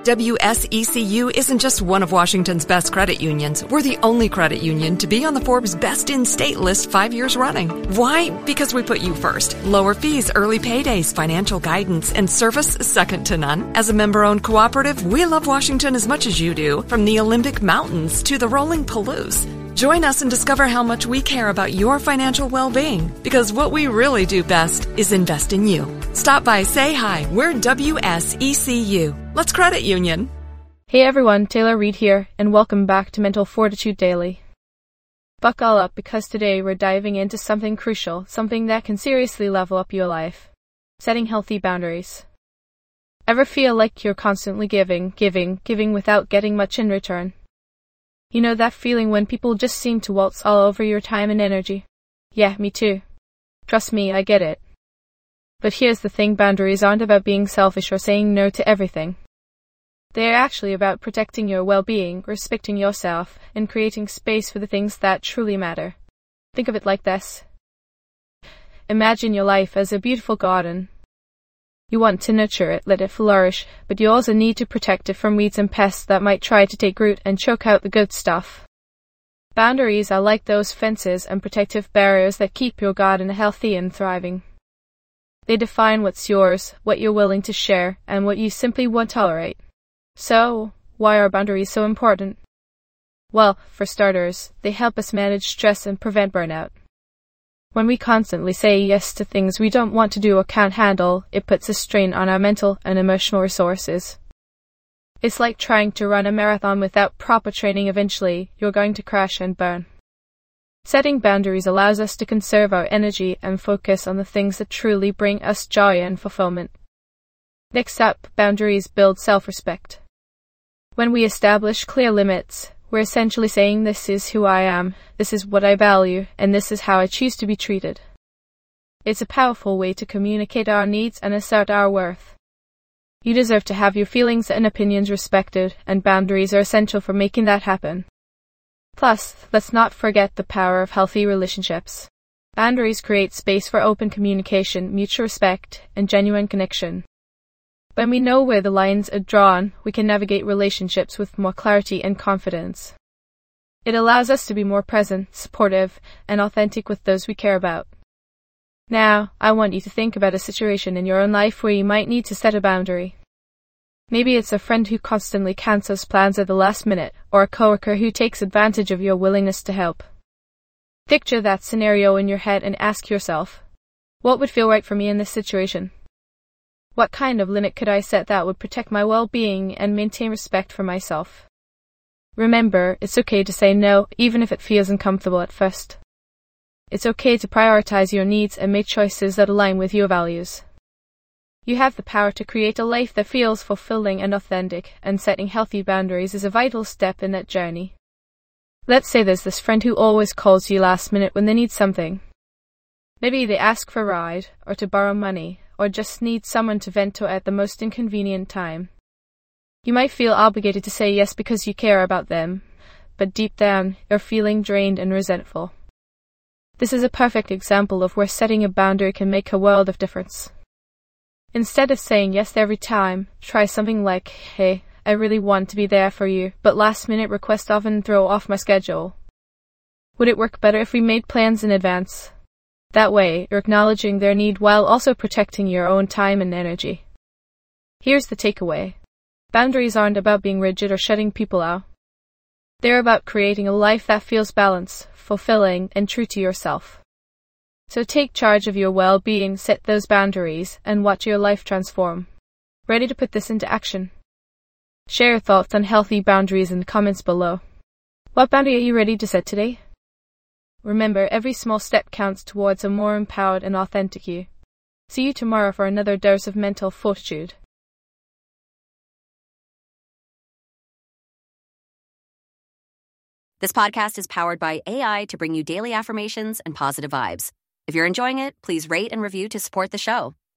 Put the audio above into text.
WSECU isn't just one of Washington's best credit unions. We're the only credit union to be on the Forbes Best in State list 5 years running. Why? Because we put you first. Lower fees, early paydays, financial guidance, and service second to none. As a member-owned cooperative, we love Washington as much as you do, from the Olympic Mountains to the rolling Palouse. Join us and discover how much we care about your financial well-being, because what we really do best is invest in you. Stop by, say hi. We're WSECU. Let's credit union. Hey everyone, Taylor Reed here, and welcome back to Mental Fortitude Daily. Buckle up, because today we're diving into something crucial, something that can seriously level up your life. Setting healthy boundaries. Ever feel like you're constantly giving without getting much in return? You know that feeling when people just seem to waltz all over your time and energy? Yeah, me too. Trust me, I get it. But here's the thing, boundaries aren't about being selfish or saying no to everything. They're actually about protecting your well-being, respecting yourself, and creating space for the things that truly matter. Think of it like this. Imagine your life as a beautiful garden. You want to nurture it, let it flourish, but you also need to protect it from weeds and pests that might try to take root and choke out the good stuff. Boundaries are like those fences and protective barriers that keep your garden healthy and thriving. They define what's yours, what you're willing to share, and what you simply won't tolerate. So, why are boundaries so important? Well, for starters, they help us manage stress and prevent burnout. When we constantly say yes to things we don't want to do or can't handle, it puts a strain on our mental and emotional resources. It's like trying to run a marathon without proper training. Eventually, you're going to crash and burn. Setting boundaries allows us to conserve our energy and focus on the things that truly bring us joy and fulfillment. Next up, boundaries build self-respect. When we establish clear limits, we're essentially saying, this is who I am, this is what I value, and this is how I choose to be treated. It's a powerful way to communicate our needs and assert our worth. You deserve to have your feelings and opinions respected, and boundaries are essential for making that happen. Plus, let's not forget the power of healthy relationships. Boundaries create space for open communication, mutual respect, and genuine connection. When we know where the lines are drawn, we can navigate relationships with more clarity and confidence. It allows us to be more present, supportive, and authentic with those we care about. Now, I want you to think about a situation in your own life where you might need to set a boundary. Maybe it's a friend who constantly cancels plans at the last minute, or a coworker who takes advantage of your willingness to help. Picture that scenario in your head and ask yourself, what would feel right for me in this situation? What kind of limit could I set that would protect my well-being and maintain respect for myself? Remember, it's okay to say no, even if it feels uncomfortable at first. It's okay to prioritize your needs and make choices that align with your values. You have the power to create a life that feels fulfilling and authentic, and setting healthy boundaries is a vital step in that journey. Let's say there's this friend who always calls you last minute when they need something. Maybe they ask for a ride, or to borrow money, or just need someone to vent to at the most inconvenient time. You might feel obligated to say yes because you care about them, but deep down, you're feeling drained and resentful. This is a perfect example of where setting a boundary can make a world of difference. Instead of saying yes every time, try something like, hey, I really want to be there for you, but last-minute requests often throw off my schedule. Would it work better if we made plans in advance? That way, you're acknowledging their need while also protecting your own time and energy. Here's the takeaway. Boundaries aren't about being rigid or shutting people out. They're about creating a life that feels balanced, fulfilling, and true to yourself. So take charge of your well-being, set those boundaries, and watch your life transform. Ready to put this into action? Share your thoughts on healthy boundaries in the comments below. What boundary are you ready to set today? Remember, every small step counts towards a more empowered and authentic you. See you tomorrow for another dose of mental fortitude. This podcast is powered by AI to bring you daily affirmations and positive vibes. If you're enjoying it, please rate and review to support the show.